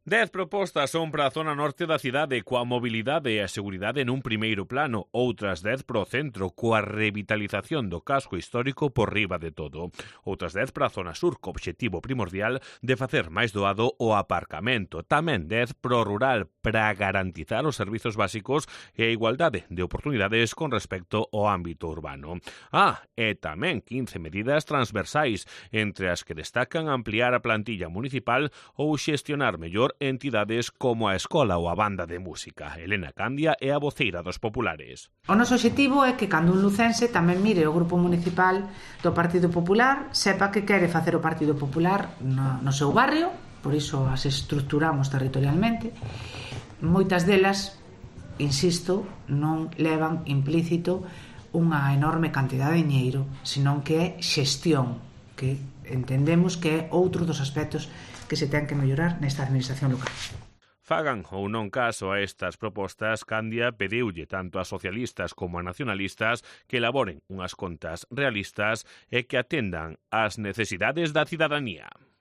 10 propostas son para a zona norte da cidade coa mobilidade e a seguridade nun primeiro plano, outras 10 para o centro coa revitalización do casco histórico por riba de todo. Outras 10 para a zona sur co obxectivo primordial de facer máis doado o aparcamento. Tamén 10 para o rural para garantizar os servizos básicos e a igualdade de oportunidades con respecto ao ámbito urbano. E tamén 15 medidas transversais, entre as que destacan ampliar a plantilla municipal ou xestionar mellor entidades como a escola ou a banda de música. Elena Candia é a voceira dos populares. O noso obxectivo é que cando un lucense tamén mire o grupo municipal do Partido Popular, sepa que quere facer o Partido Popular no seu barrio, por iso as estructuramos territorialmente. Moitas delas, insisto, non levan implícito unha enorme cantidad de diñeiro, senón que é xestión, que entendemos que é outro dos aspectos que se ten que mellorar nesta administración local. Fagan ou non caso a estas propostas, Candia pediulle tanto a socialistas como a nacionalistas que elaboren unhas contas realistas e que atendan ás necesidades da cidadanía.